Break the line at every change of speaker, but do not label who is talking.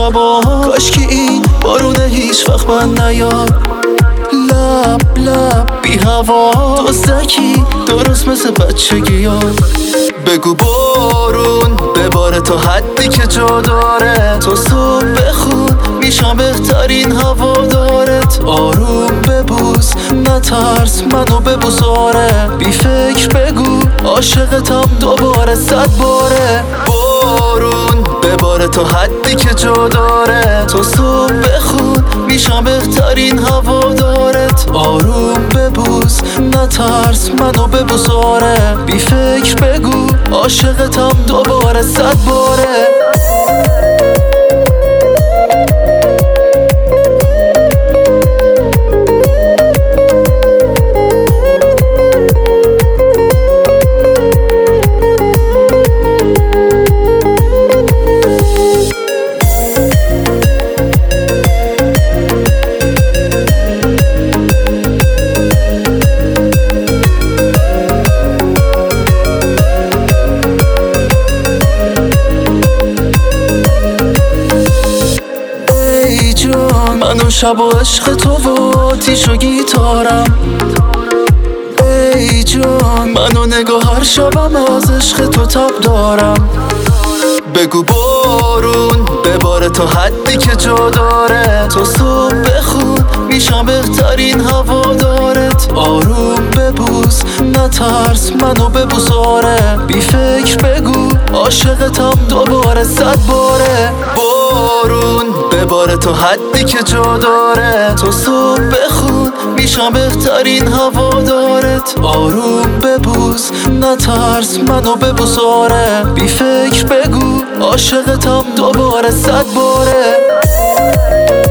شبا، کاش که این بارونه هیچ وقت من نیاد. لب لب بی هوا دزدکی درست مثل بچگی ها. بگو بارون بباره تا حدی که جا داره، تو صبح بخون میشم بهترین هوادارت. آروم ببوس نترس منو ببوس آره، بی فکر بگو عاشقتم دوباره 100 باره. بارون بباره تا حدی که جا داره، تو صبح بخون میشم بهترین هوادارت. آروم ببوس نترس منو ببوس آره، بی فکر بگو عاشقتم دوباره 100 باره. من و شب و عشق تو و آتیش و گیتارم. ای جان من و نگاه هر شبم از عشق تو تب دارم. بگو بارون بباره تا حدی که جا داره، تو صبح بخون میشم بهترین هوادارت. آروم ببوس نترس منو ببوس آره، بی فکر بگو عاشقتم دوباره 100 باره. بارون بباره تا حدی که جا داره، تو صبح بخون میشم بهترین هوادارت. آروم ببوس نترس منو ببوس آره، بی فکر بگو عاشقتم دوباره 100 باره.